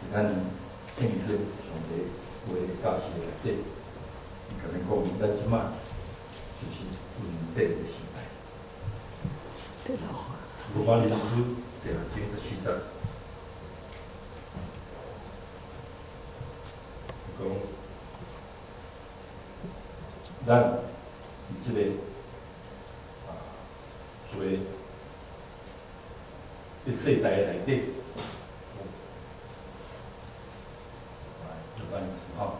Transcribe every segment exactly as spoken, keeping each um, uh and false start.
咱圣经上帝话的教示内底，甲咱讲，咱即马就是稳定的时代。 对了。 罗马人书第六章十四节，讲咱伫即个啊做伫世代内底，就安尼吼。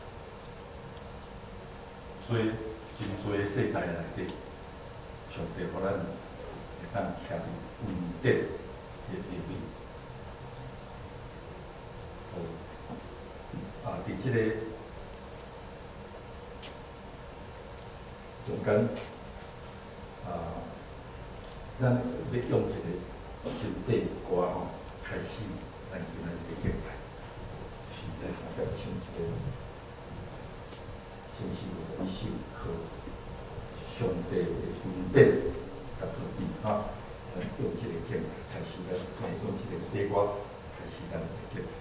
所以真多世代内底，上帝互咱会当徛伫稳定的地位。哦，啊，伫即个中间啊，咱要用一个真短歌吼开始咱今仔日的敬拜，是在三角唱一个先是有一首歌，上帝的恩典甲祝福哈，咱用即个敬拜开始，咱用即个短歌开始咱的敬拜。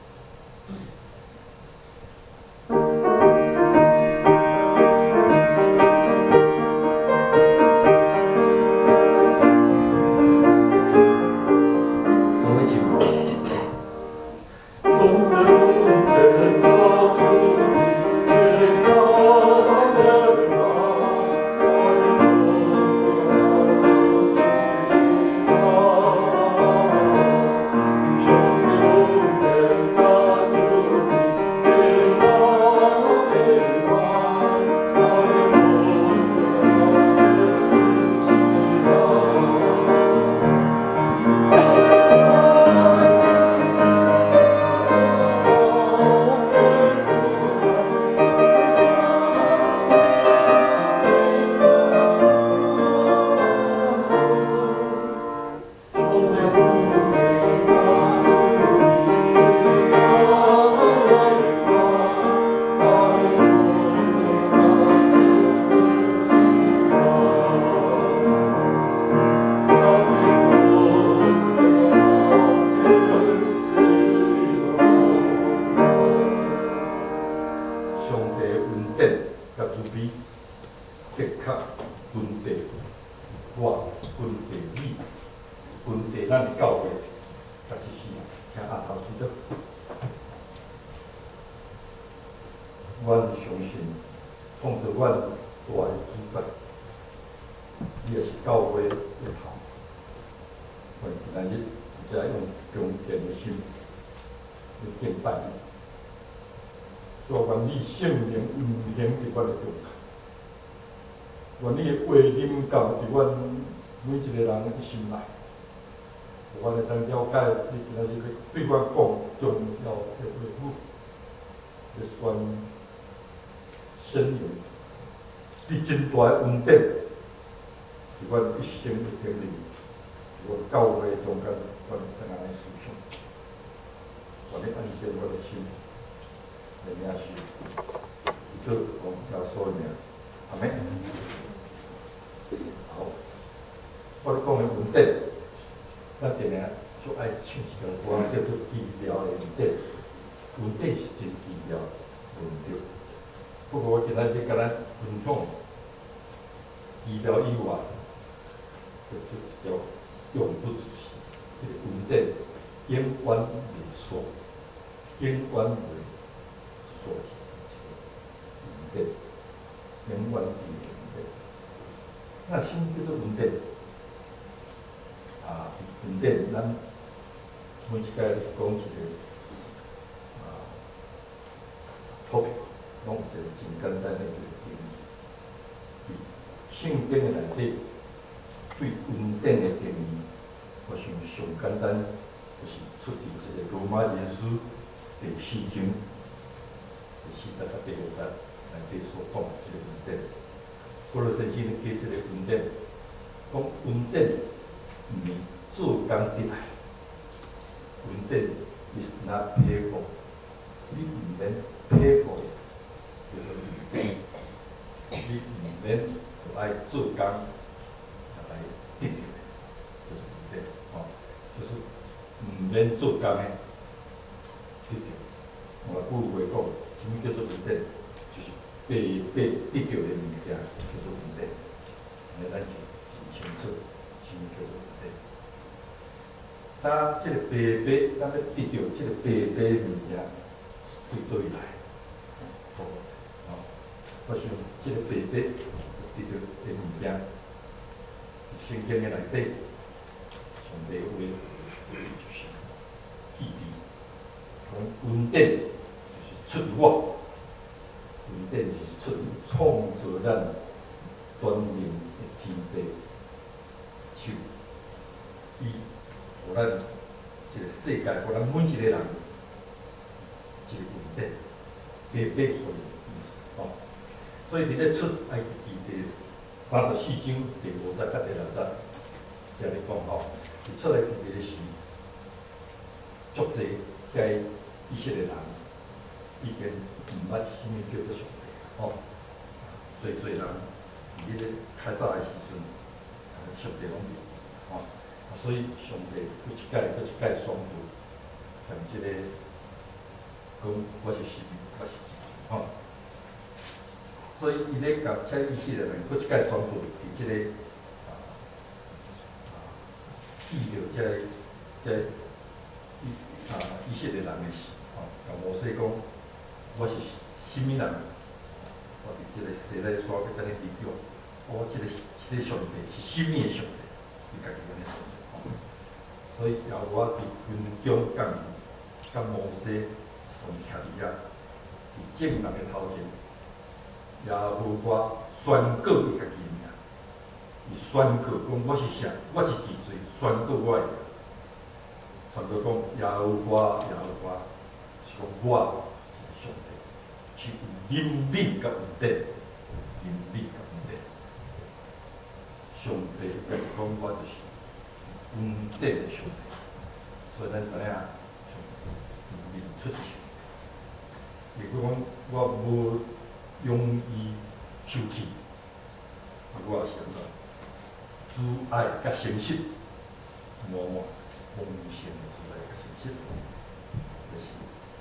得到。外句话讲，什么叫做恩典？就是白白得到的物件叫做恩典。那咱就很清楚什么叫做恩典。当这个白白，咱要得到这个白白的物件，对对来，好，哦，我想这个白白得到的物件，圣经的内底，上帝话就是义理，讲恩典就是出于我，恩典就是出于创造咱端明的天地手，伊。互咱一个世界，互咱每一个人一个恩典，白白互伊意思哦。所以伫咧出埃及记第三十四章第五节甲第六节，遮咧讲吼，伫出埃及记时，足济该以色列人已经毋捌什么叫做上帝哦，所以侪人伫咧开早的时阵，上帝拢无哦。所以上帝佫一届佫一届宣布，像即个讲我是神，我是神，吼。所以伊咧甲遮以色列人佫一届宣布，伫即个啊啊记着遮个遮以啊以色列人的事，吼，甲摩西讲，我是什么人？我伫即个西奈山去等你比较，我即个即个上帝是什么上帝？伊家己安尼说。所以由我伫军中降临，甲摩西同徛伫遐，伫正人的头前，耶和华宣告伊家己名，伊宣告讲我是啥？我是几岁？宣告我的名，宣告讲耶和华，耶和华是讲我是上帝，是有能力甲恩典，能力甲恩典。上帝甲伊讲我就是。恩典的上帝，所以咱知影，上帝面出世。如果讲我无用伊受气，我也是安怎？主爱甲诚实，满满丰盛的主爱甲诚实，就是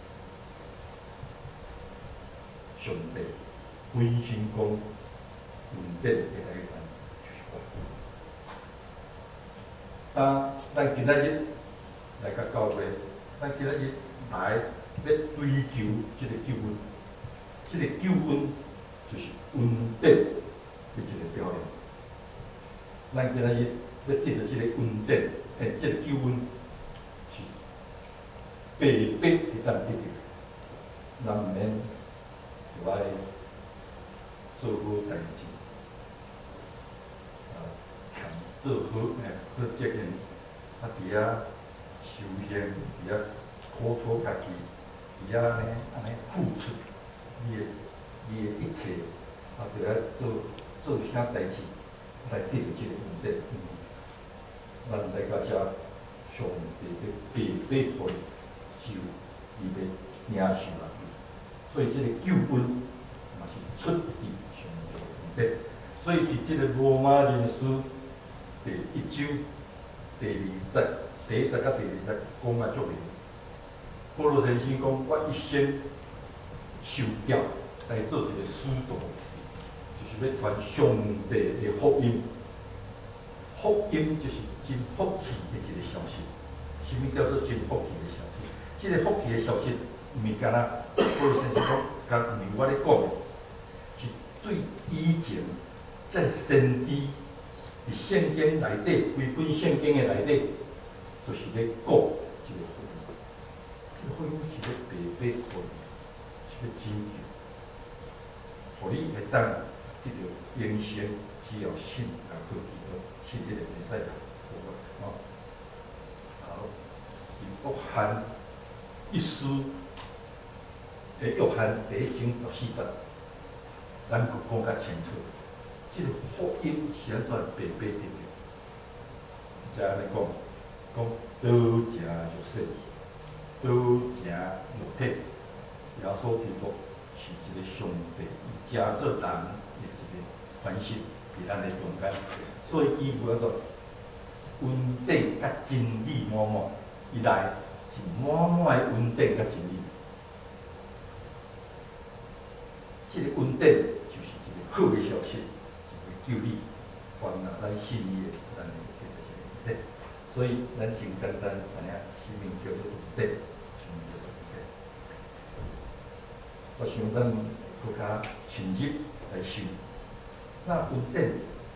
上帝本身讲恩典的那个人就是我。当咱今仔日来甲教会，咱今仔日来要追求即个救恩，即、这个救恩就是恩典的一个表现。咱今仔日要得到即个恩典，诶，即、这个救恩是白白会当得到，咱毋免就爱做好代志。做好诶，好责任，啊，伫遐修宪，伫遐苦楚家己，伫遐安尼安尼付出你诶你诶一切，啊，就来做做啥代志来得到即个恩典。咱来到遮，上帝要白白互伊就伊要领受人，所以即个救恩嘛是出于上帝诶恩典。所以伫即个罗马人书。第一章第二节，第一节甲第二节讲啊足明。保罗先生讲，我一生受教来做一个使徒，就是要传上帝的福音。福音就是真福气的一个消息。什么叫做真福气的消息？这个福气的消息，毋是干那保罗先生讲，甲毋是我咧讲，是对以前在先知。伫圣经内底，规本圣经的内底，就是咧讲即个福音。即、这个福音是咧白白互你，是咧拯救，互你会当得到永生，只要信啊，靠基督，信迄个弥赛亚，好哦。好，约翰一书，诶，约翰第一章十四节，咱佫讲较清楚。这个福音是安怎白白得到？才安尼讲，讲道成肉身，道成肉体，耶稣基督是一个上帝，伊加做人的一个反省，伫咱的中间，所以伊有安怎恩典甲真理满满，伊来是满满的稳定甲真理。这个稳定就是一个好的消息，一个救你，凡若咱信伊的，咱就就是稳定。所以咱先简单知影什么叫做稳定，什么叫做稳定。我想咱更加深入来想，那稳定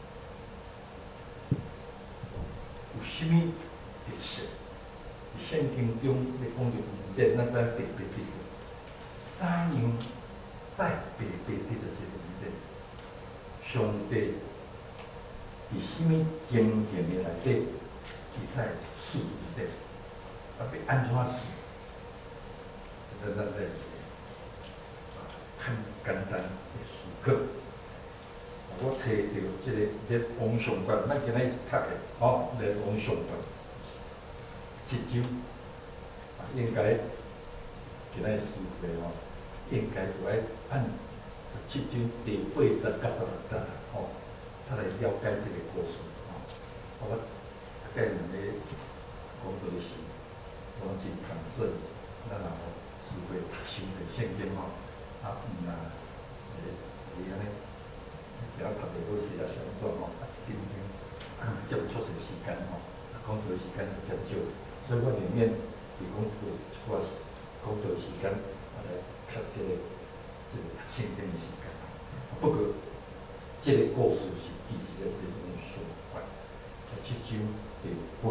有什么特色？伫圣经中咧讲着稳定，咱知白白得着，怎样再白白得着这个稳定？上帝伫什么经验的内底，伊在赐稳定，啊，要安怎赐？这个咱在一个很简单的思考。我找到这个在网上关，咱今日是读的，哦，在网上关，七周，啊，应该今日思维哦，应该有爱按七周第八十到十六章，哦，才来了解这个故事，哦，我大概两个工作时，我真看顺，咱然后思维读新的圣经哦，啊，嗯啊，诶，诶安尼。了读的好势啊，是安怎吼？啊，一点点，才有足侪时间吼，啊，讲座时间较少，所以我宁愿提供有一寡讲座时间，啊来读这个这个读圣经的时间。不过，这个故事是第一个人物所关，在七章第八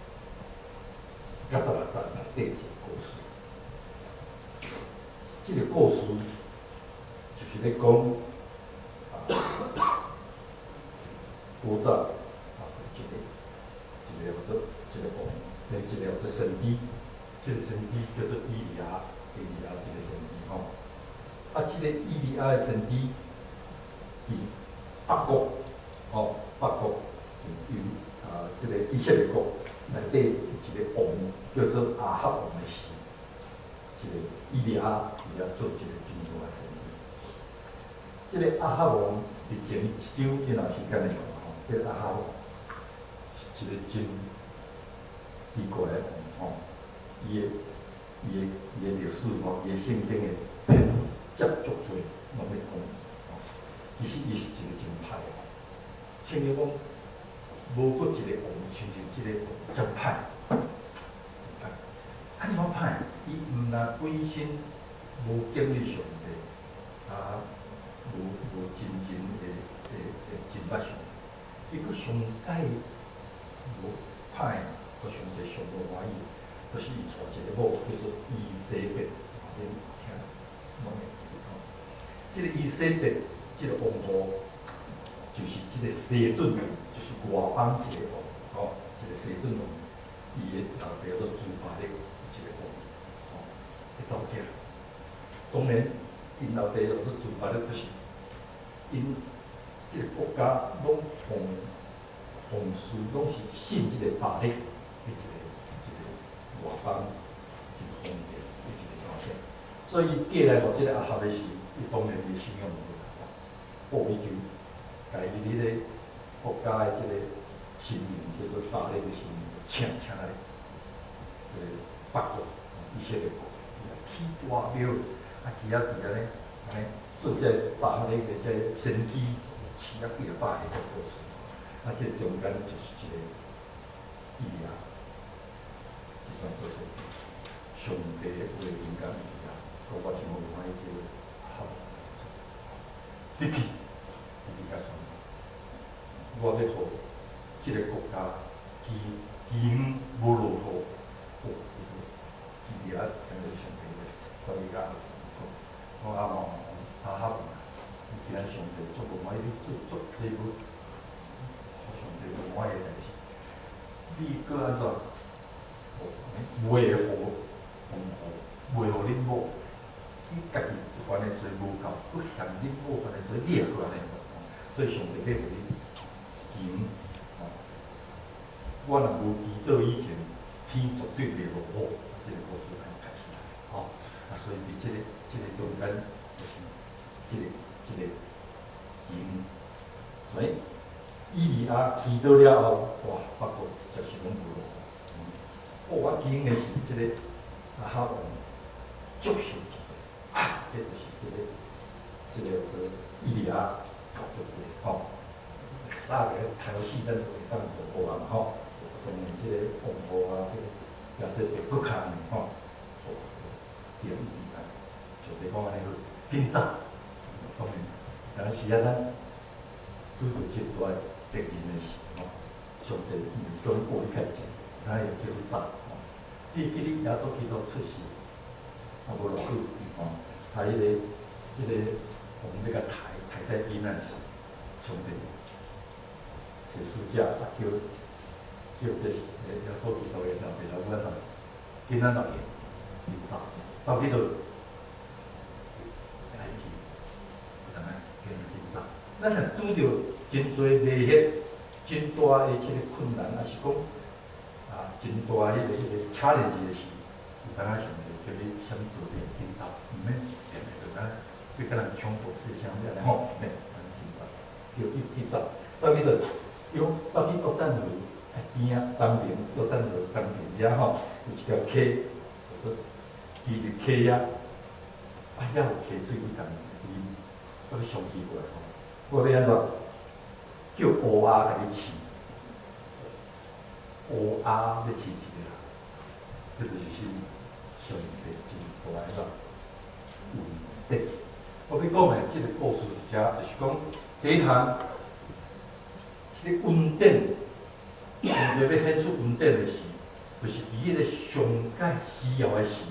到十六章内底一个故事。这个故事就是咧讲。古早啊，一个一个叫做一个王，另一个叫做神医，这个神医叫做伊利亚，伊利亚这个神医吼。啊，这个伊利亚的神医，伫北国，哦，北国有啊，这个以色列国内底一个王叫做亚哈王的时，这个伊利亚伊要做一个真大的神医。这个亚哈王伫前一章因若时间来讲吼，这个亚哈王是一个真奇怪的王吼，伊的伊的伊的历史吼，伊的圣经的篇接足多，拢咧讲吼，其实伊是一个真歹的王。圣经讲无过一个王亲像这个王遮歹，歹，安怎歹？伊毋但本身无建立上帝，啊。无无真正的的的真捌上，伊佫上解无歹，佫上济上无欢喜，就是伊娶一个某叫做伊西别，恁听拢会知吼。这个伊西别，这个王后就是这个西顿王，就是外邦一个王，吼，一个西顿王，伊的老爸叫做朱巴勒，一个王，吼，一道囝。当然，因老爸叫做朱巴勒，就是。因这个国家拢奉奉事，拢是信这个巴勒的一个一个外邦一个皇帝的一个朝廷，所以过来互这个亚哈的时，伊当然伊信仰无同，报伊求，家己迄个国家的这个神明叫做巴勒的神明，请请来这个北国以色列国，起大庙，啊，其他伫安尼安尼。做这巴勒的这神机，起啊几啊百个这故事，啊，这中间就是一个伊利亚，就算做是上帝为人间伊利亚，我我真无欢喜这个好，你去，你甲算，我要互这个国家基基因无落后，哦，伊利亚跟着上帝的，所以讲，我阿妈。啊哈！伊既然上帝做无满意，你做做这个，互上帝无满意的代志，你搁安怎？维护王后，维护恁某，你家己犯的罪无够，搁嫌恁某犯的罪，你也搁安尼做，所以上帝要互你行。哦，我若无祈祷以前，天绝对袂落雨，这个故事安开始来，哦，啊，所以伫这个这个中间就是。这个这个因，所以伊利亚祈祷了后，哇，北国就是拢无落雨， 哦，我经的是即、这个啊哈王足神奇啊，这就是即、这个即、这个个伊利亚对不对？吼、哦，三个台戏咱就会当做好啊嘛吼，当然即个王后啊，这个也是伫骨卡呢吼，哦，第二啊，就比讲安尼个紧张，当然，但是啊咱拄着即大敌人的时吼，上帝唔是讲过你较济，咱会叫你打吼。伊记哩耶稣基督出世，啊无偌久吼，啊迄、那个迄、那个我们这个台台在避难时，上帝是使者啊叫叫这耶稣基督的老爸老母啊，今仔日去打，走去倒，来去，有当啊，今日去打。咱若拄着真多危险、真大的即个困难，啊是讲啊真大迄、那个迄、那个差点时的事，有当啊想着叫你先做点紧张，毋免定定就咱对个人冲突是啥物啊吼，免咱紧张，叫伊去打，走去倒，有走去约旦河边啊，东边约旦河东边遐吼，有一条溪，叫做伊入溪遐，啊遐有溪水去共伊，我咧上奇怪吼。我要安怎叫乌鸦甲你饲？乌鸦要饲一个人，这就是上帝真大个恩典。我要讲的这个故事是遮，就是讲第一项，这个恩典，上帝要显出恩典的时，就是伫迄个上界需要的时，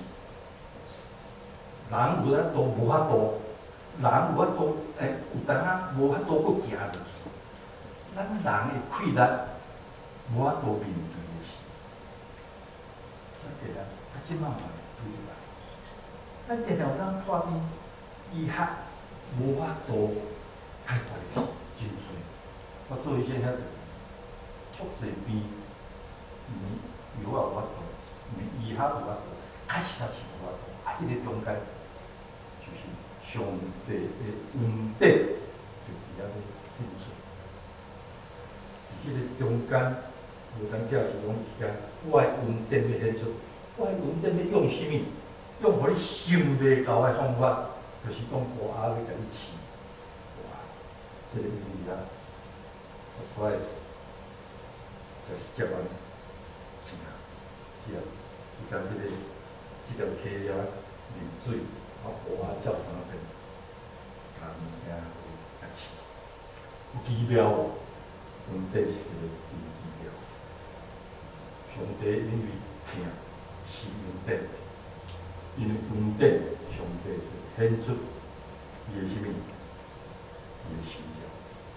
人有法度无法度。人有法度，诶，有当啊无法度搁行入去，咱人的气力无法度面对的事，咱定定啊，即摆嘛会对吧？咱定定有当看见医学无法度解决的事真多。我做一些遐足侪病，嗯，药啊有法度，嗯，医学有法度，确实也是无法度，啊，迄个中间就是。上帝的恩典就伫遐咧显出，伫即个中间，无当假是讲是讲我的恩典要显出，我的恩典要用啥物？用互你想袂到的方法，就是讲乌鸦要甲你饲，哇！这个意义啊 ，surprise， 就是接安是啊，是啊，是讲即个即条溪啊流水。啊，乌鸦照相片，甲物件互甲饲，有奇妙哦，恩典是一个真奇妙。上帝因为疼是恩典，因为恩典，上帝是显出伊的啥物？伊的形象。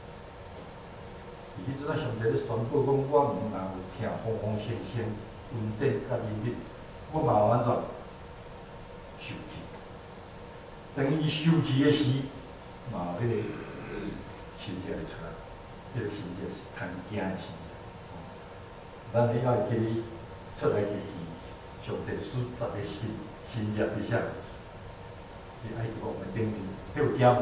而迄阵啊，上帝咧宣布讲，我毋若有听风风声声，恩典甲恩典，我嘛有安怎受气？等伊收起的时，嘛，迄个心情会出来，迄、那个心情是贪惊的心情。咱你要会记你出来之前，上帝使十个心心业伫遐，伫埃及王的顶面，迄有惊无？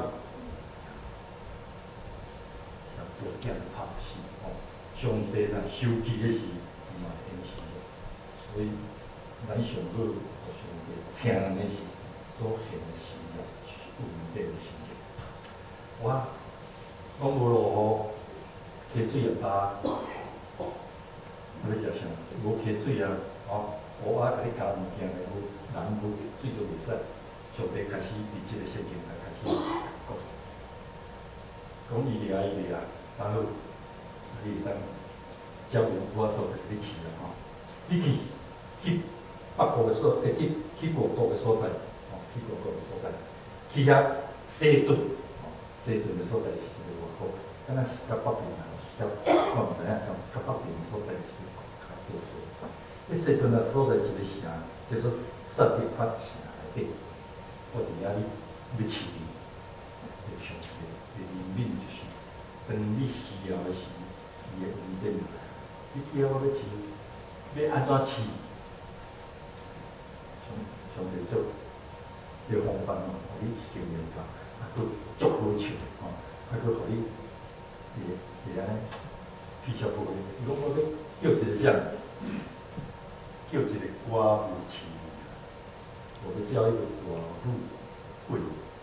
要多惊拍死哦！上帝若收起的时，嘛会显心业，所以咱上好就上帝听人的时所显的心业。恩典的心情，我讲无落雨，溪水也大，要食啥？无溪水啊，哦，乌鸦甲你咬物件的，无人无水都袂使。上帝开始伫即个圣经来开始讲，讲伊利亚伊利亚，然后你会当照顾我做个你饲啦吼，你去去北部的所，诶去去国国的所在，哦，去国国的所在。去遐西顿，哦，西顿的所在是一个外国，敢若是较北边啊，较我毋知影，较较北边的所在是一个较特殊。迄西顿啊所在一个城叫做萨迪法城内底，我伫遐哩要饲你，要上帝的怜悯就是，当你需要的时，伊的恩典就来。你叫我要饲，要安怎饲？上上帝做。这个方法哦，互你受用法，啊，佫足好笑吼，啊，佫互你会会安尼气笑不回。如果要叫一个啥， 叫一个寡妇饲，我们叫一个寡妇贵。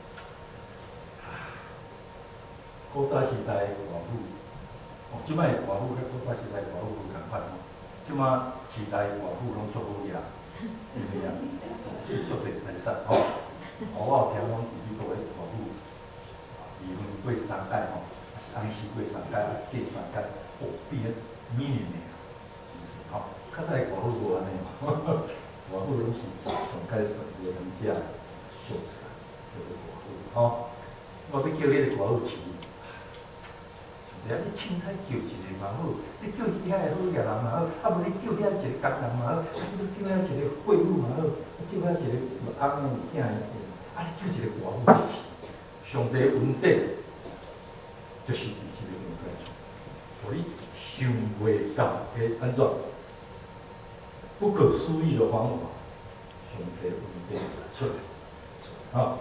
古早时代的寡妇，哦，即摆寡妇甲古早时代寡妇无共款哦。即摆时代寡妇拢足好养，因为啊，足侪财产吼。哦，我有听讲，伊国的寡妇离婚过三届吼，还是安息过三届，嫁三届，哦，变米年的啊，吼。较早寡妇无安尼嘛，寡妇拢是上届是无人家秀才，叫做寡妇吼。我要叫迄个寡妇饲。你凊彩叫一个嘛好，你叫遐个好业人嘛好，啊无你叫遐一个工人嘛好，啊你叫遐一个废物嘛好，叫遐一个有翁有囝的，啊你叫一个寡妇去，上帝恩典就是伫这个中间处，互你想袂到的安怎不可思议的方法，上帝恩典出来，啊，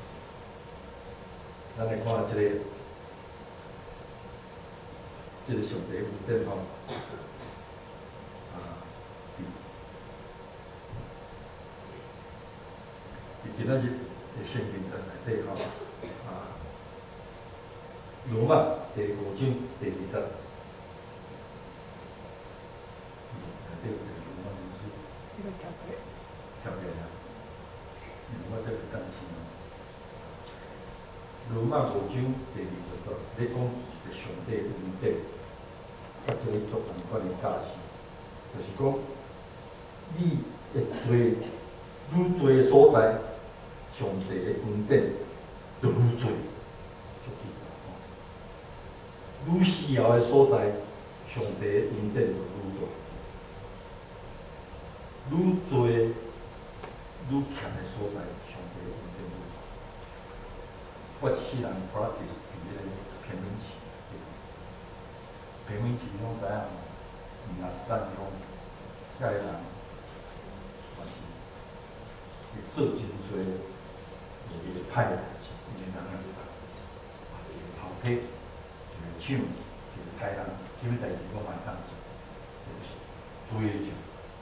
咱来看这个。这个上帝恩典吼，啊，伫今仔日的圣经内底吼，啊，罗马第五章第二节，内底有一个罗马文字，这个条约，条约啊，我这个担心哦。罗马五章第二十节，你讲一个上帝恩典。甲这个足同款的价值，就是讲，你会做愈多的所在，上帝的恩典就愈多，足奇怪吼。愈需要的所在，上帝的恩典就愈大；愈多、愈强的所在，上帝的恩典愈大。我一世人 practice 伫这个偏门期。平民市拢知影，毋若是咱讲，遐个人嘛是会做真多伊个歹代志，因为人啊是一个头体，一个手，一个歹人，啥物代志拢嘛会当做，这就是对着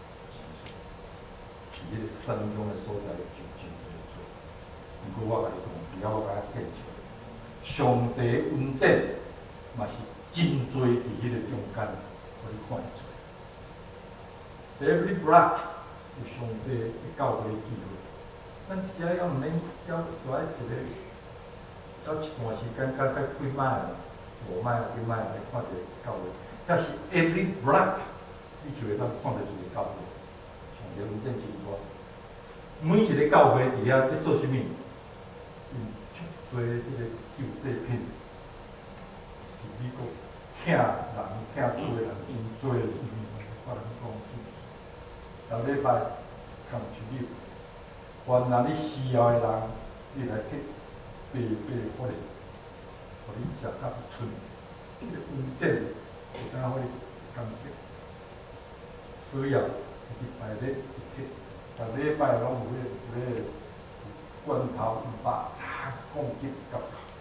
是迄个善良的所在就真多做。毋过我甲你讲，只要我甲你建设，上帝恩典嘛是。真多伫迄个中间，互你看会出。Every block 有上帝的教会机会，咱只要毋免要来一个，要一段时间，甲甲几摆五摆几摆来看一个教会，但是 every block 你就会当看到一个教会，上帝恩典真大。每一个教会伫遐在做啥物？用足多迄个救济品，伫美国。疼人疼主的人真多，我人讲真。逐礼拜共一日，凡若你需要的人，你来去八八福利，互你食较有剩，这个恩典会当互你感谢。需要一排日一去，逐礼拜拢有迄个迄个罐头一百，讲几角，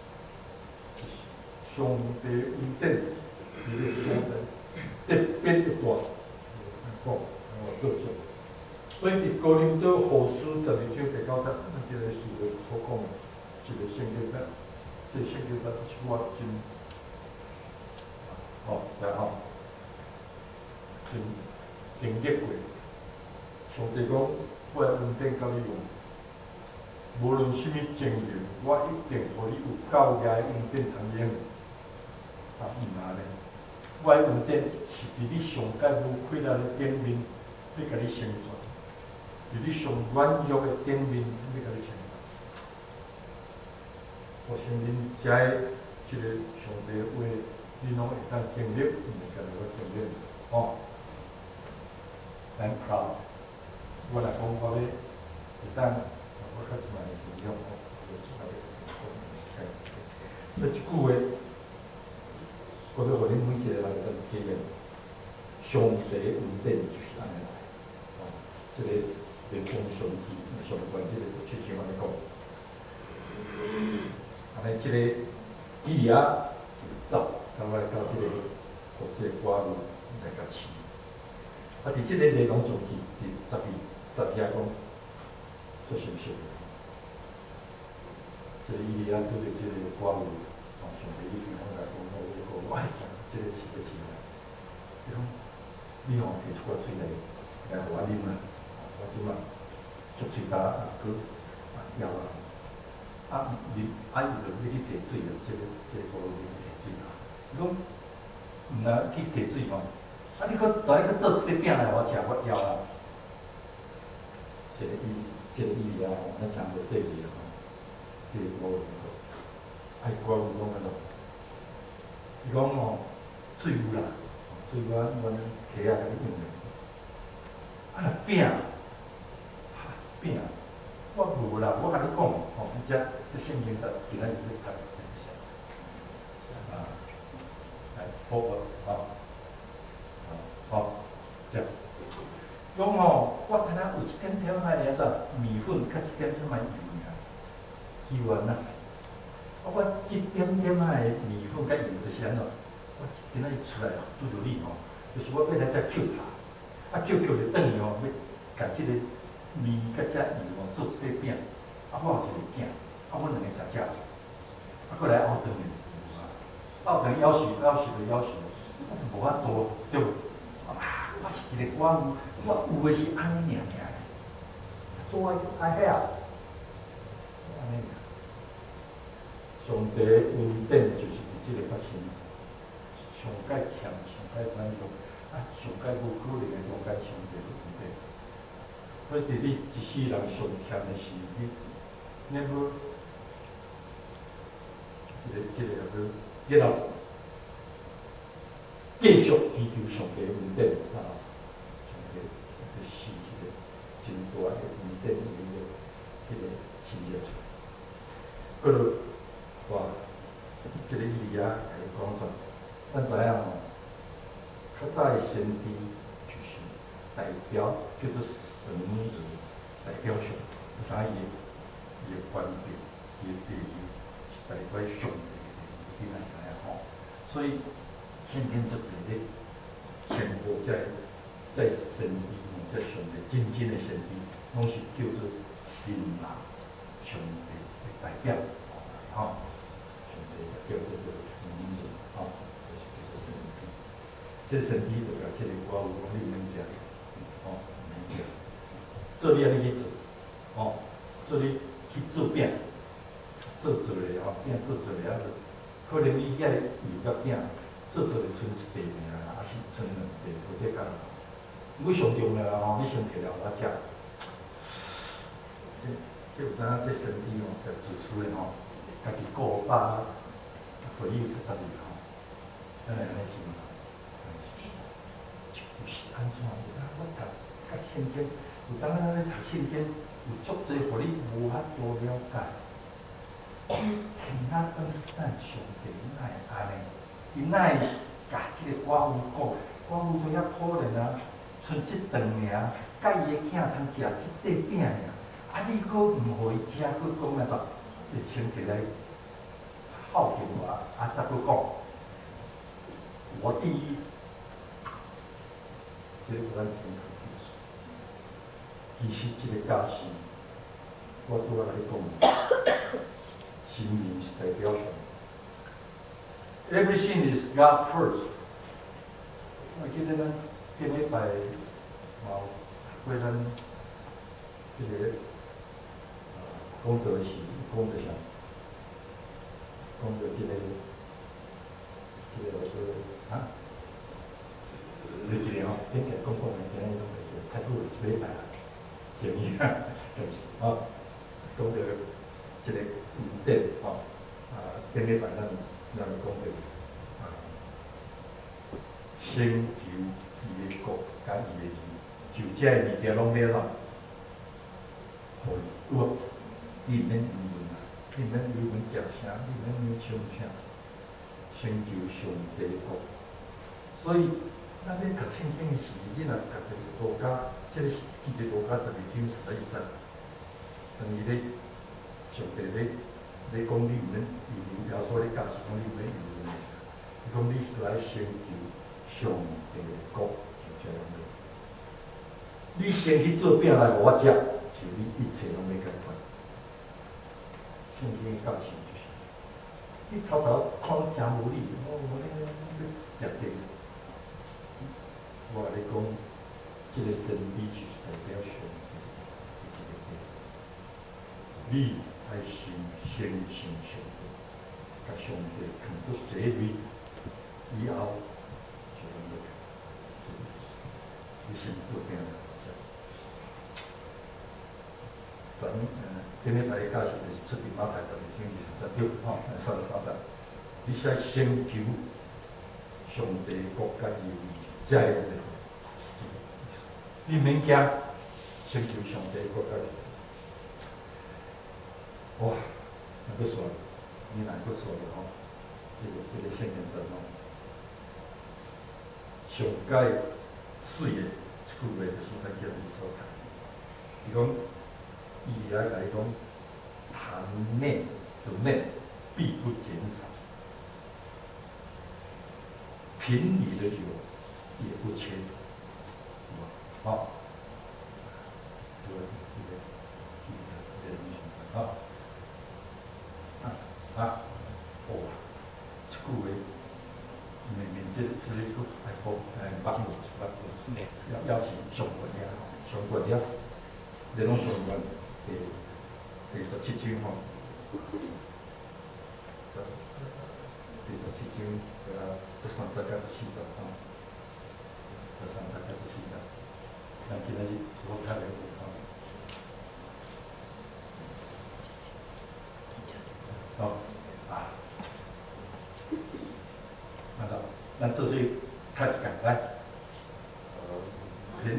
上帝恩典。伊个所在特别一段，讲我做出，所以伫哥林多后书十二章第九节，咱即个是个所讲的一个圣经节，这圣经节是我真，哦，然后真经历过，上帝讲我的恩典甲你用，无论什么情形，我一定互你有够额恩典通用，啊，毋然咧。我的恩典是伫你上界无亏难的顶面，要甲你成全；伫你上软弱的顶面，要甲你成全。我相信遮个即个上帝的话，你拢会当经历，毋是家己我经历，吼。I'm proud。我来讲，我要会当，我较即卖形容吼，所以即句话。我要互恁每一个人都体验，上帝恩典就是安尼来，哦，这个连封神记上关这个七章安尼讲，安尼这个以利亚走，走来到这个，互这个寡妇来甲饲， 啊，伫即个内容中伫伫十二十二讲做熟悉的，即个伊利亚拄着即个寡妇，哦，上帝一直讲甲讲，我我我我爱讲，即个是要起来，伊讲你吼摕出我水来来互我啉啊，我即马足喙焦啊，佮啊枵啊，啊啉啊伊就要去摕水啊，即个即个寡妇要去摕水啊，伊讲毋若去摕水吼。啊！你搁来搁做一个饼来我食，我枵啊！这个意，这个意义啊，咱常无对比吼。这个我有讲，哎，我有讲安怎？伊讲吼，水有啦，水我我摕啊甲你用的。啊，若饼，饼，我无啦，我甲你讲吼，即只即圣经的，今仔日要读真实。啊，来，好无？好。哦，这样，讲吼，我敢若有一点点仔尔啥米粉，甲一点点仔油尔，油啊那是，啊我一点点仔的米粉甲油就是安怎？我今仔日出来拄着你吼，就是我要来遮捡茶，啊捡捡就转去吼，要甲即个米甲遮油吼做一个饼，啊我有一个囝，啊阮两个食食，啊过来熬汤的，熬汤枵死枵死就枵死，我无法度对无？啊！我是一个寡妇，我有诶是安尼尔尔，做爱爱遐，安尼尔。上帝恩典就是伫即个发生，上界欠，上界难用，啊，上界无可能诶，上界上帝恩典。所以伫你一世人上欠诶是你，你要即个即个叫做然后继续追求上帝恩典啊。去是迄个真大的恩典，伊个迄个呈现出来。搁落话，即个意义啊，甲伊讲出，咱知影吼，较早的先知就是代表叫做神的代表上，有啥伊伊的观点，伊的地位是代表上帝的地位，你若知影吼，所以先天做一个前后在在神地。在上帝真正的神地，拢是叫做神人，上帝的代表，吼、哦，上帝代表叫做神人，吼、哦，就是叫做神地。这神地就甲这个寡妇讲，你毋免食，吼，毋免食，做你安尼去做，吼、哦，做你去做饼，做做咧吼，饼做做咧啊，可能伊遐油甲饼做做咧剩一块尔，还是剩两块，无得干。我上重要啦吼，你先摕了我食。这这有当这身体吼，就自私的吼，家己顾饱，互你有十二吼，咱来安尼想，就是安怎？我读读圣经，有当咱咧读圣经，有足侪互你无法度了解。你听他本善上帝哪会安尼？伊哪会甲即个寡妇讲？寡妇都遐可怜啊！剩即顿尔，甲伊个囝通食即块饼尔，啊你搁毋互伊食，搁讲安怎？会先摕来孝敬我，啊再搁讲，我第一，这个咱真可意思。其实即个假是，我拄仔来讲，神明是代表上 ，everything is God first。我记得咱顶礼拜。哦，过咱这个呃讲到是讲到啥？讲到这个这个叫啊，就一个吼，顶个讲讲的，今日拢袂太久了，一礼拜啦，便宜啊，就是哦，讲到这个恩典吼，啊，顶礼拜咱咱讲到啊，先求伊的国甲伊的义。就这个物件拢了啦，互我，你免疑问啊，你免疑问食啥，你免疑唱啥，先求上帝国。所以，咱咧读圣经的时，你若读着路加，即个记着路加十二章十一节，等于咧上帝咧咧讲你毋免疑问，耶稣咧教是讲你毋免疑问的啥，伊讲你是来先求上帝的国，就这样子。 你先去做饼来，互我食，就你一切拢要解决。圣经教训就是，你头头看真无理，我我咧要食地。我甲你讲，这个神秘就是代表上帝的一个地。你爱先先信上帝，甲上帝藏到这里，以后就能够你先做饼来。咱呃，今日大家教是就是出伫马太十二章二十六吼，三十三节，你使先求上帝国家义，才会得。你免惊，先求上帝国家义。哇，那个说，你哪个说的吼？这个这个圣经上吼，上界视野，这句话就是咱叫你所看。伊讲。伊来来讲，坛内的内必不减少，瓶里的酒也不缺，好，这个这个这个这个啊啊啊，哦，这句话，明明这这个个还讲，哎，八五八五，要要是上过了，上过了，你拢上过。第第十七章吼，第十七章啊，这三十到十四节吼，这三十到十四节，咱今仔日所看的吼，好啊，按照咱做些开始讲来，平。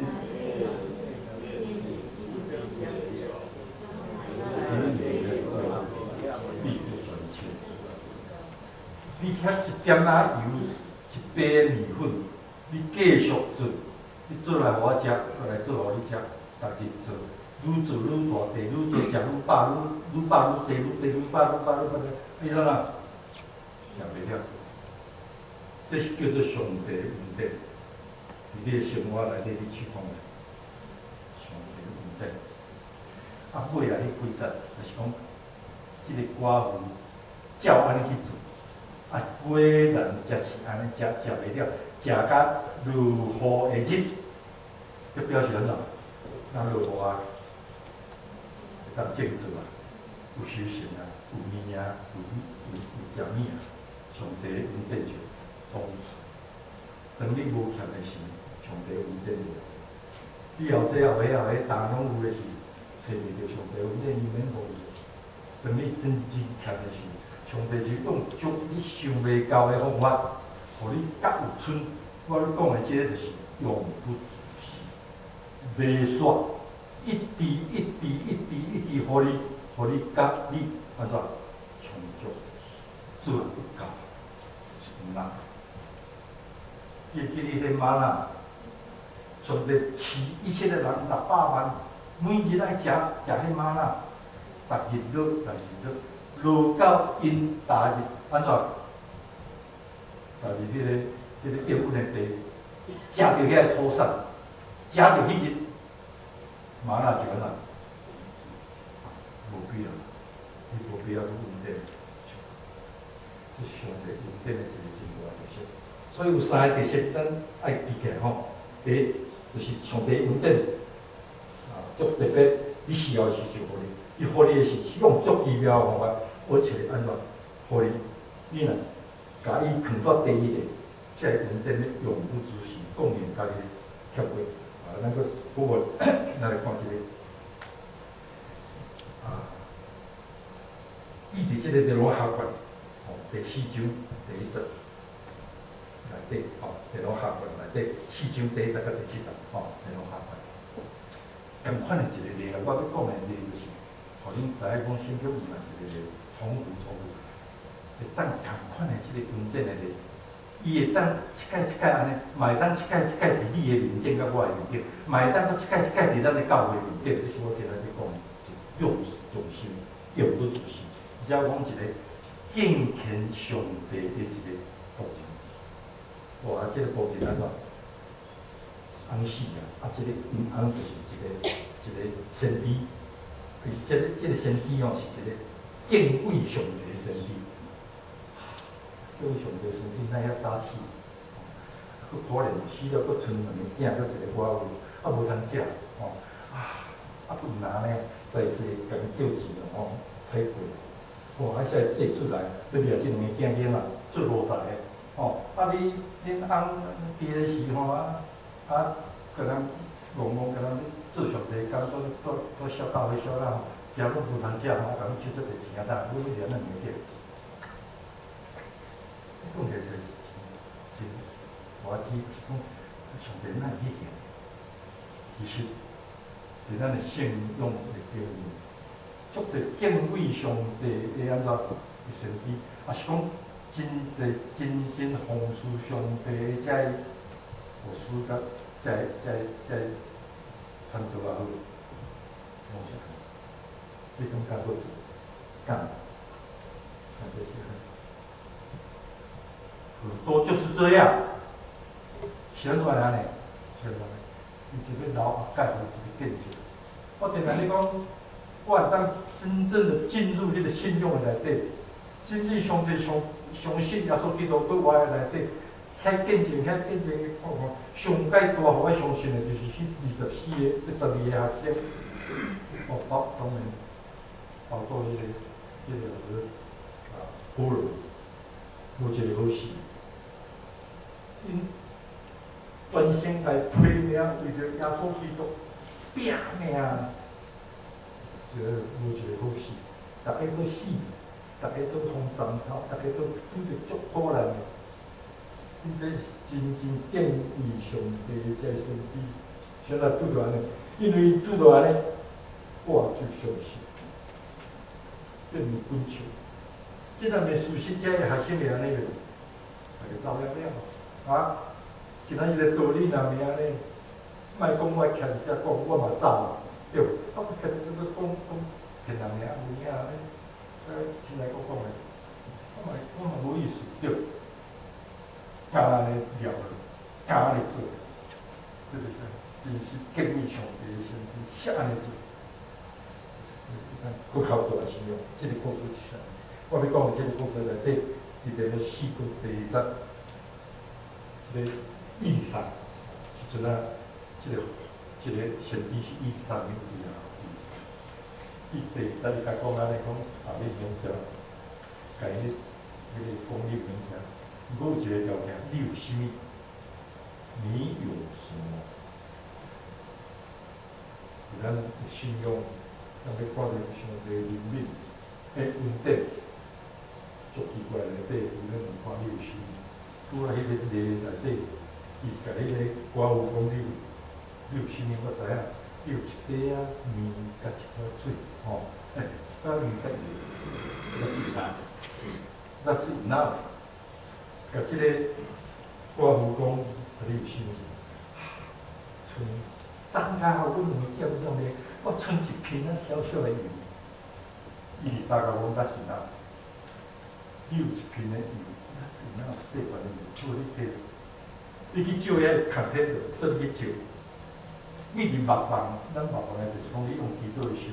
你遐一点仔油，一杯米粉，你继续做，你做来互我食，我来做互你食，逐日做，愈做愈大地，愈做食愈饱，愈愈饱愈多，愈地愈饱愈饱愈饱，你怎啊？食袂了，这是叫做上帝的恩典。伫你的生活内底，你去看，上帝的恩典。啊，尾啊，迄几节就是讲，即个寡妇照安尼去做。啊，果然就是安尼食，食袂了，食甲如何会日，就表示啥？那落雨啊，会当种做啊，有修行啊，有命啊，有有有食物啊，上帝恩典就丰富。当你无欠的时，上帝恩典就；你后这后迄后迄，当拢有的是，找袂着上帝恩典，伊免互你。当你真正欠的时，上帝就用足你想袂到的方法，互你甲有剩。我咧讲的即个就是永不止息，袂煞，一直一直一直一直互你，互你甲你安怎充足，做不到，是毋难。伊记哩迄马仔，上帝饲以色列人六百万，每日爱食食迄马仔，逐日落，逐日落。落到因大日安怎？大日迄个迄个叶稳的地，食着遐个土产，食着迄日，马仔就安怎？无必要，你无必要去恩典，这上帝恩典的一个真大特色。所以有三个特色，咱爱记起来吼。第一就是上帝恩典，啊，足特别，你需要的时就互你。伊互你的是用足奇妙的方法，而且安怎互你，你若甲伊藏到第一个，这个恩典的永不止息，供应家己贴过。啊，咱个不过咱来看一个，啊，伊伫即个地罗下卷，哦，第四章第一节内底，哦，地罗下卷内底四章第一节到第七节，哦，地罗下卷，同款的一个例，我要讲的例就是。互恁大家讲新教义嘛是一个重复重复，会当同款的即个恩典的咧，伊会当一届一届安尼，嘛会当一届一届伫你的面顶甲我的面顶，嘛会当搁一届一届伫咱的教会面顶，这是我今仔日讲的，就用重心，用不重心，而且讲一个敬虔上帝的一个过程。哇，这个过程安怎？ 翁死啊，啊，即、这个因翁就是一个一个先知，伊即、这个即、这个先知哦是一个敬畏上帝的先知，敬畏上帝的先知哪遐早死，佮可怜死了，佮剩两个囝，佮一个寡妇，啊无通食，吼、啊，啊不然呢，在世甲伊叫钱哦，太贵。哇！啊，现在借出来，你掠即两个囝囝啊，做五十个，吼、啊你恁翁伫个时吼啊，啊，甲人戆戆甲人做上帝工，做做做小教会小啦，食拢无通食吼，甲你手出个钱啊，呾你要掠咱两个，讲起来是真，我只是讲上帝哪会去行？其实是咱的信用的表现。足侪敬畏上帝的安怎的先知，也是讲真侪真心奉事上帝的遮护士甲遮遮遮传道也好，拢是安尼。你感觉不？干？看这些很多就是这样，选出来呢，选出来，伊一个老阿盖，一个见证。我定常你讲。我当真正的进入这个信用的内底，真正上帝相相信耶稣基督对我的内底，遐见证，遐见证，看看上界大，互我相信的就是迄二十四个、十二个学生，哦，包当然包括迄、那个、迄、那个啊，保罗，无一个好死，因专心来拼命为着耶稣基督拼命。这个无一个好死，大家都死，大家都从上头，大家都拄着足苦难的。应该是真正敬畏上帝的这先知，现在拄着安尼，因为拄着安尼，我就相信，这唔滚笑。这若未事实，这个学生会安尼个，大家照了了啊！今仔日个道理若未安尼，莫讲我徛遮讲，我嘛走。对，啊，我肯定要讲讲骗人尔，有影安尼，啊，亲来讲讲的，我嘛我嘛无意思，对，干安尼了去，干安尼做，这个是真是敬畏上帝的先知，是安尼做。你看，佫较大信用，这个故事是啥？我要讲的这个故事内底，里边的四句第十，这个意上，是阵啊，这个。这个先知是以上有理啊，伊第十伊甲讲安尼讲，啊，你名条，甲伊迄个讲你名条，我有一个条件，你有啥物？你有什么？咱的信用，咱要看到上帝的怜悯，诶，恩典，足奇怪内底，有咱问看你有啥物？拄啊，迄个例内底，伊甲迄个寡妇讲你。你有啥物我知影？你有一块啊面甲一块水，吼、哦，诶、欸，一块面甲伊，我记他，那是那，甲即个寡妇讲，你有啥物？剩三家后，阮两个叫叫咧，我剩一瓶啊小小的油，伊二三甲讲那是那，你有一瓶的油，那是那细块的油，做你摕，你去照遐空体度，做你去照。你伫目房，咱目房诶，就是讲你用祈祷的心，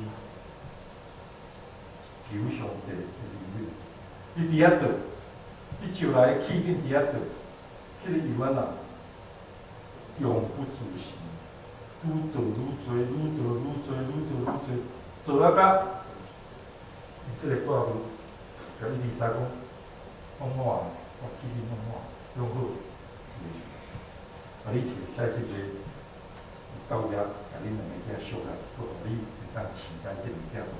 求上帝的怜悯。你伫遐倒，你照来气氛伫遐倒，这个油啊呐，永不止息，愈倒愈多，愈倒愈多，愈倒愈多，倒啊到，这个寡妇甲伊二三讲，我满了，我气氛拢满，拢好，啊，你是写这个。到遐，甲恁两个囝俗来，佫互你会当饲咱这两囝大。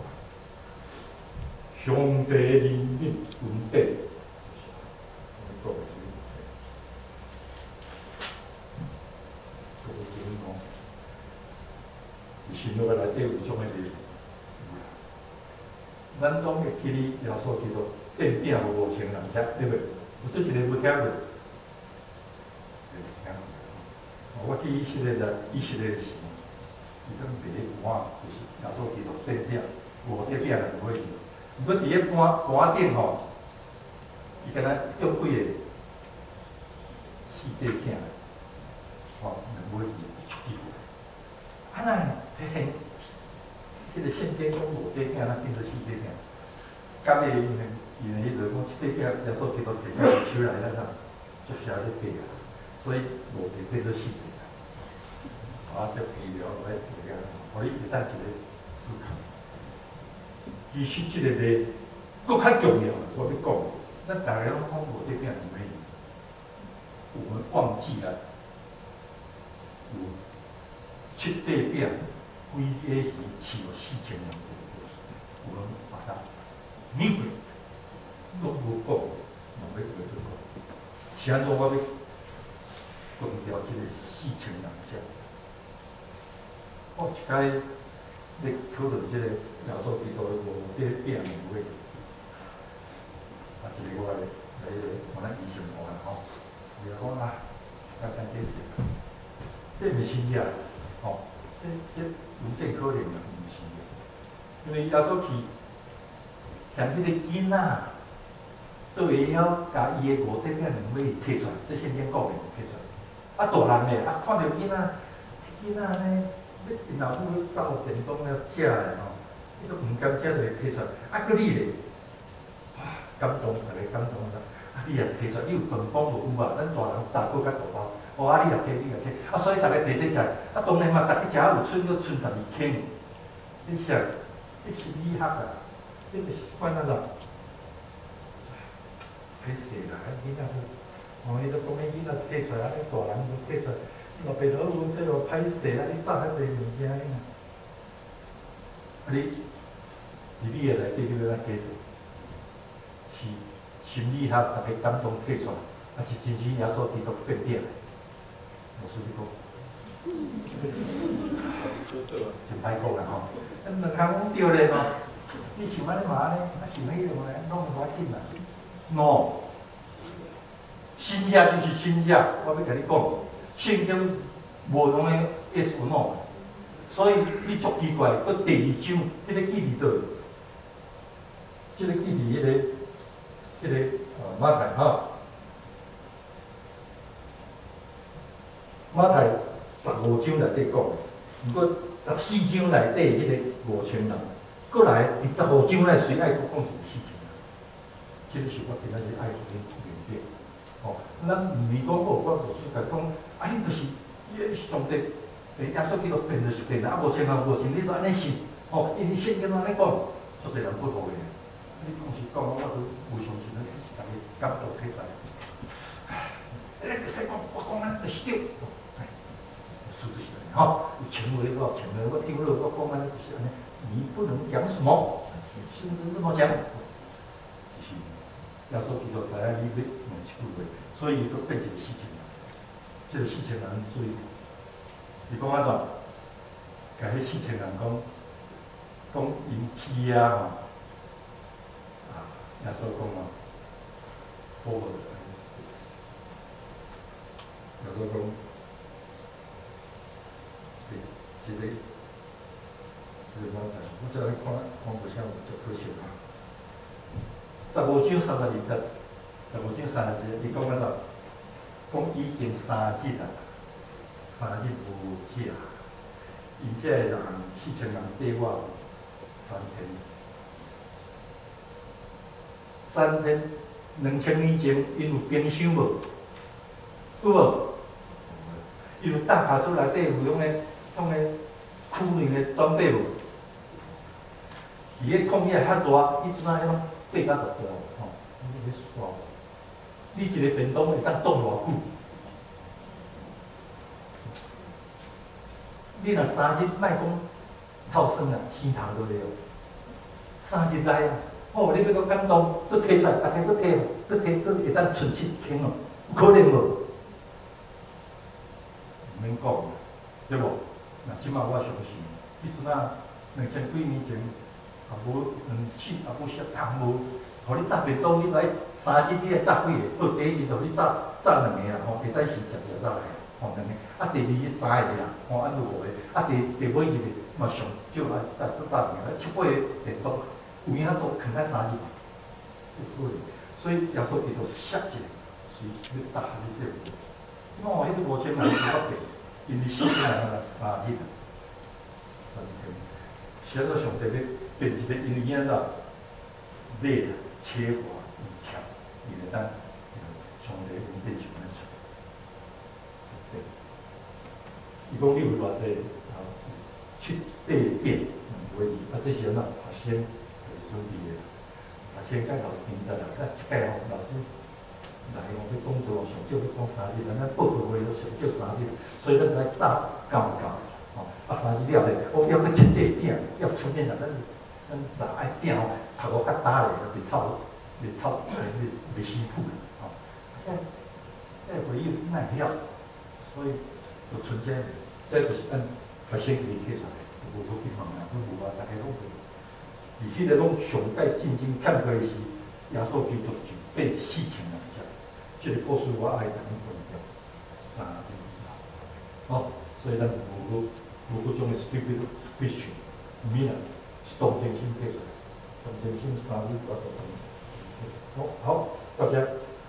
上帝怜悯恩典，我讲个这个，各位弟兄讲，信仰内底有种个内容，咱拢会记哩耶稣基督变饼互五千人吃，对不对？有这一个无听过？我记以色列的以色列的时，伊讲第一盘就是耶稣基督变饼，五块饼就无去做。如果伫咧盘盘顶吼，伊敢若用几个四块饼，吼，就无去做， 啊那迄现，迄个现天讲无块饼，那变做四块饼。今日因为因为迄个讲七块饼，耶稣基督摕在手内咱啊，就写咧饼啊，所以无块变做四块。啊，这皮料来调料，互你会当一个思考。其实这个咧，搁较重要，我要讲，咱大家拢讲无块饼是咩？我们忘记了有七块饼，规个是饲了四千人，我们把它扭过，拢无讲，嘛要回头讲，是安怎我要强调这个四千人者？我一摆咧讨论这个耶稣基督的无块饼的话，啊，一个我来来我咱医生看吼。伊讲啊，简单解释，这毋是真正，吼，这这有这可能啊，毋是的，因为耶稣去向迄个囡仔，都会晓甲伊的五块饼两尾摕出来，这圣经讲的摕出来。啊，大人嘞，啊看到囡仔，囡仔呢，要因老母要斗电动了食的吼，伊都毋甘食就会摕出来，啊，佮你咧，哇，感动，大家感动啦。啊，你也摕出来，你有饭饱就有啊。咱大人大个较大包，哦啊，你也摕，你也摕，啊，所以大家摕摕起来，啊，当然嘛，大家食有剩，搁剩十二克，你想，你心理学啊，你就是管咱啦，歹势啦，囡仔都，哦，伊都讲迄囡仔摕出来，啊，大人都摕出来，老爸头有这个歹势啦，你搭遐济物件呢？啊，你，伫你的内底你要怎解释？是。心理学大家感动摕出来，啊是真正耶稣基督变变的，老师你讲，真歹讲啦吼，咱两项讲对咧吼，你想安尼嘛安尼，啊想迄种咧，拢无要紧啦。喏，新约就是新约，我要甲你讲，圣经无同的意思喏，所以你足奇怪，搁第二章，迄、这个记伫倒？即、这个记伫迄个。这个呃马太哈，马太十五章内底讲，毋过十四章内底迄个五千人，过来伫十五章内随爱搁讲是四千人，这个是我今仔日爱去明白。哦，咱毋是讲哦，我无出来讲，啊，你就是伊是上帝，诶，耶稣基督变就是变啦，啊，五千人五千，你就安尼信，哦，因为圣经安尼讲，足侪人不同嘅。你讲是讲，我都无相信，你是大家感动起来。唉，你使讲，我讲咱就是对，哎，是不是安尼？吼，有权威我权威我丢了，我讲咱就是安尼，你不能讲什么，是不是这么讲？是，耶稣基督在那里面问一句话，所以就变成四千人。这个四千人注意，你讲安怎？甲迄四千人讲，讲因起啊吼。耶稣讲啊，好无？耶稣讲，对，一个，一个我知，我只看看不下，就可惜啊。十五章三十二节，十五章三十二节，伊讲安怎？讲已经三日啦，三日无食，因这人四千人对我三天。三天，两千年前，因有冰箱无？有无？因有大卡出内底有种个、种个区内的装备无？伊个空野较大，伊即摆迄种八到十条吼，你去算，你一个便当会当冻偌久？你若三日，莫讲臭酸啦，生虫都了，三日来啊！哦，你要搁感动，搁摕出来，大家搁摕，搁摕，搁会当存七千哦，有可能无？毋免讲，对无？那即摆我相信，迄阵啊，两千几年前，也无两次，也无食汤无，互你炸便当，你来三日你来炸几个？好，第一日就你炸炸两个啊，吼，会使是食食炸来，吼两个。啊，第二日三个啦，吼按五个。啊，第第尾日嘛上少来炸炸炸两个，七八个便当。有影都囥在三日，不可能。所以耶稣基督杀一个，是要打你这个。哦，迄个五千人是不对，因为四千人啊三日， 三天。现在上帝要变一个因为安怎，马啊、车华、伊强，伊会当上帝恩典就安出。对，伊讲你有偌济啊七八变两回字，啊，这是安怎？学生就是准备的，学生介绍比赛啦，咱一届吼老师。来，我要讲座上少要讲三日，咱报告会都上少三日，所以咱来早教教，吼，啊三日了咧，我要去七点点，要出面啦，咱咱早爱点哦，头壳较大咧，就袂臭，袂臭，袂袂辛苦啦，吼。哎，哎回忆卖了，所以就存这，这就是按学生给提出来，无出去问啦，都无啊，大家拢会。而且咧，拢上届战争欠过是耶稣基督就被四千人只。这个故事我爱讲分掉，三千哦，所以咱无过无过种的 spirit Christian， 唔免啦，是同情心提出来，同情心三日我就同。好，好，到这，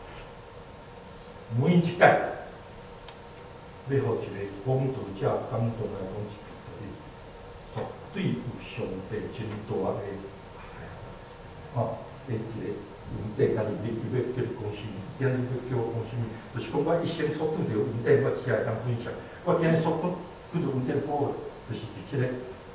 每一届要互一个讲道者感动来讲一句，绝对有上帝真大的爱，哦，变一个。云顶甲入面，伊要叫你讲什么？今日要叫我讲什么？就是讲我一生所拄着云顶，我只会当分享。我今日所拄拄着云顶好个，就是伫即个，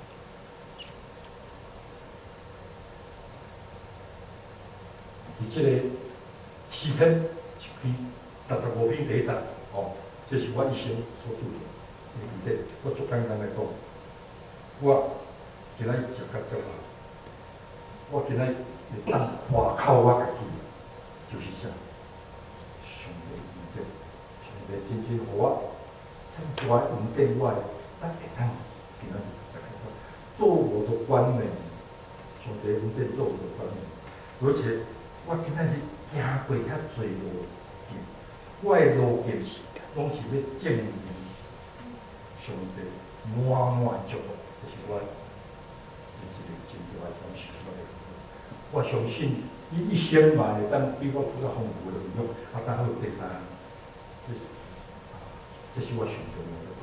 伫即个诗篇一篇六十五篇第一章，哦，这是我一生所拄着的云顶。我足简单来讲，我今仔日食较足啊，我今仔日。会当外口我家己，就是啥？上帝恩典，上帝真正互我，这么大恩典我，咱会当今仔日才开始做我的冠冕，上帝恩典做我的冠冕，而且我今仔日行过遐侪路径，我的路径拢是要证明上帝满满足福，就是我一个真大的享受。我相信，伊一生嘛会当比我更加丰富的内容，啊，当好第三，这是，这是我上重要的讲。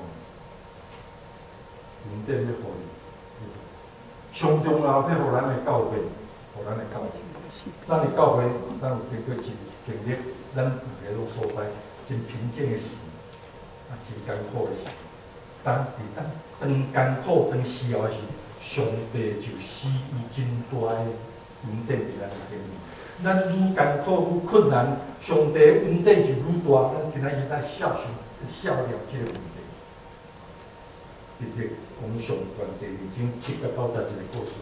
云顶要互伊，上重要要互咱的教会，互咱的教会，咱的教会，咱有经过真经历，咱大家拢所在真平静的事，啊，真艰苦的事，当伫咱当艰苦、当需要的时，上帝就施伊真大的。恩典伫咱的面面，咱愈艰苦愈困难，上帝恩典就愈大。咱今仔日咱孝顺孝了这个问题，直直讲上段第二章七到九十一个故事，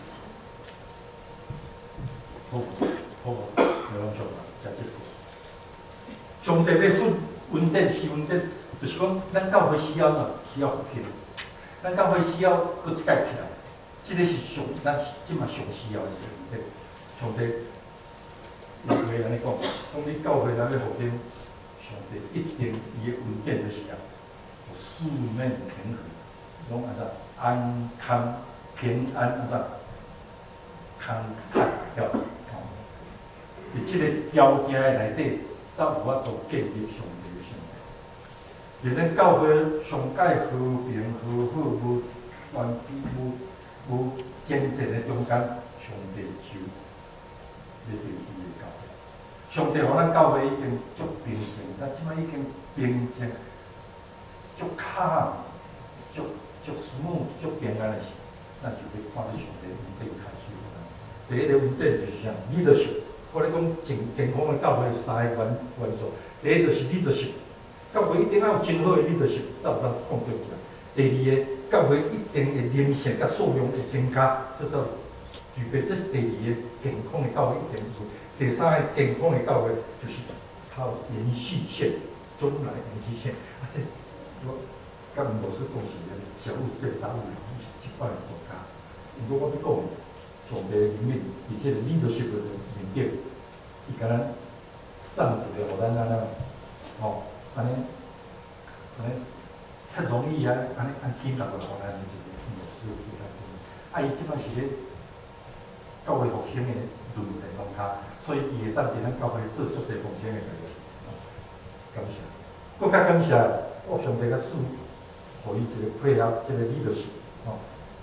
好，好无？你拢上啦，真这个。上帝要分恩典是恩典，就是讲咱教会需要哪？需要福音，咱教会需要搁一届起来。这个是上，咱即嘛上需要的恩典。上帝，有话安尼讲，讲你教会咱要福音，上帝一定伊的恩典就是啊，有四面平和，拢安怎安康平安安怎康泰了。哦，伫即个条件的内底，才有法度建立上帝的信仰。连咱教会上界和平和好无完全无。无真正的中间，上帝就要对伊的教会。上帝互咱教会已经足平静，咱即摆已经平静、足calm、足足 smooth、足平安的时，咱就要看到上帝恩典开始互咱。第一个恩典就是啥 ？leadership。我咧讲健健康的教会有三个元元素，第一就是 leadership， 教会一定要有真好的 leadership， 才有当控制起来。第二个，教会一定的灵性甲数量会增加，这叫具备。这是第二个健康的教会一定有。第三个健康的教会就是靠延续线，中来延续线。啊，这我甲吴老师讲是咧，小务最大务一般的国家。如果我要讲，上帝里面，而且 leadership 的面顶，伊甲咱送一个互咱安怎，哦，安尼，安尼。较容易啊，安尼按天六个互咱就是牧师其他种。啊，伊即摆是咧教会复兴的论坛中骹，所以伊会当伫咱教会做出地奉献的代志。感谢，更加感谢我上帝个赐，互伊一个配合，一个 leadership 哦，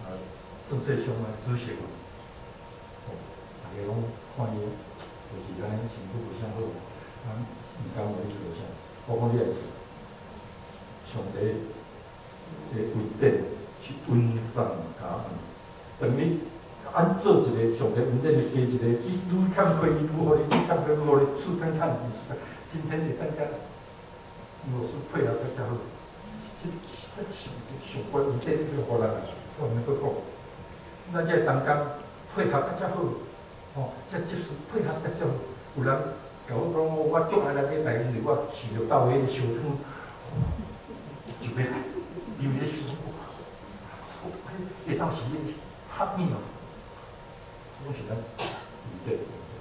政策上啊执行啊，哦，大家拢看伊，就是安尼成绩不啥好，啊，唔敢为伊做啥，我讲你也是，上帝的规定是温上加恩，等你按做一个上帝恩典的加一个，你愈坎坷伊愈好，你愈坎坷愈好，你厝看看，今天是大家老师配合大家好。这这上上关键这个互人啊，我毋免搁讲，咱这当工配合较好，哦，这即使配合较好，有人甲我讲我我足爱来买代志，我饲着到迄个烧汤，就要来，因为迄烧汤，迄到时迄黑面哦，我是咱对。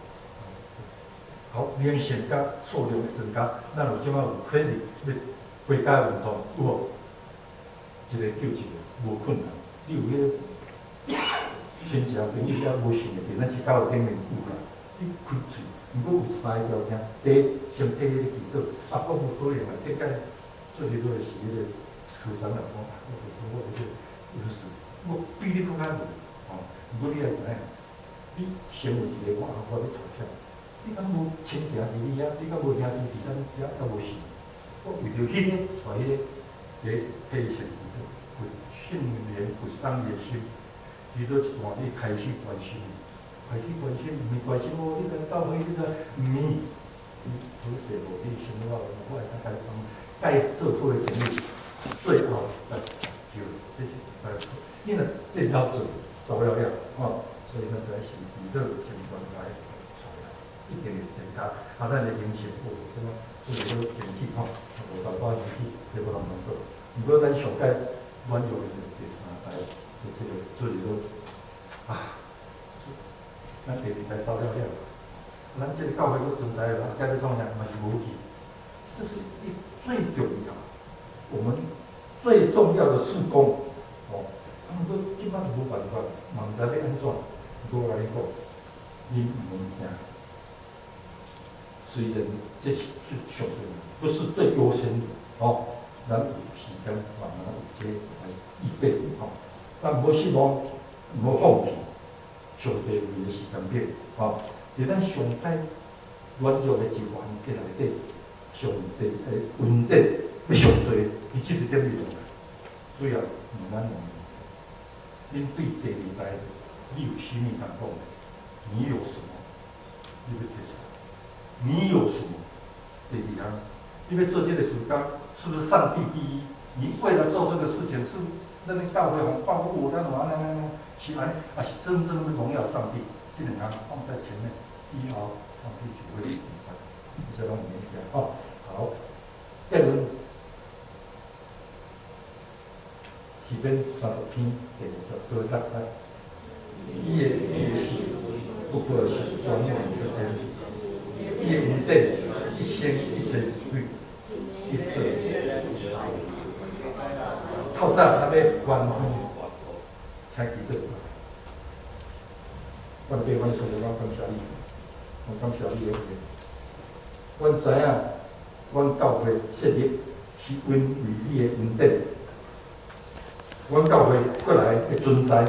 好，明显甲数量的增加，咱有即摆有肯定要。国家运动有无？一个救一个，无困难。你有迄个亲戚朋友遐无想的，咱是教育顶面有啦。你开嘴，毋过有三个条件：第一，先摕迄个祈祷，啊，我无可能啊，顶间做哩做是迄个书生来讲，我就讲我这个有事，我比你更较无哦。毋过你也知影，你先有一个我我咧嘲笑，你敢无亲情伫你遐？你敢无兄弟伫咱遮？敢无事？我为着迄个，带迄个咧配成祈祷，为训练佛商业心，遇到一段你开始关心，开始关心，毋是关心我，你个教会，你个毋是，你好势无你生活，我会当该帮该做做的程序，最后来就这是来，因为这要做做了了，哦，所以呢，在是祈祷情况来。一定会增加，啊，咱的营收有什么，所以说电器吼，无大包电器，这无人能做。如果咱上届满足的第三代，就这个，所以说啊，咱第二代走了了，咱这个教会都存在了，该要创啥嘛是无去，这是一最重要，我们最重要的事工，哦，他们说基本上无办法，问题要安怎？我来讲，你唔能听。虽然这是最上重要，不是最优先的哦。咱有时间慢慢有这来预备哦，咱无失望，无放弃，上帝为的时间表哦。伫咱上海软弱的一环节内底，上帝的恩典要上多，伫这个点里头，主要问咱问恁对第二代，你有啥物通讲？你有什么？你要提出来。你有什么？第二项，因为做这个事工，是不是上帝第一？你为了做这个事情，是那个教会很报复，那什么那那起来，啊是真正的荣耀上帝，这两项放在前面，以后上帝就会明白。这让我们讲哦，好，第二轮是边三十篇第二十做大来，伊的伊的是不过是专门之间。伊的文典一千一千句，一色透早那要关闭，才记得。阮爸阮说我感谢你，我感谢你的话。阮知影，阮教会设立是因为你的恩典，阮教会过来的存在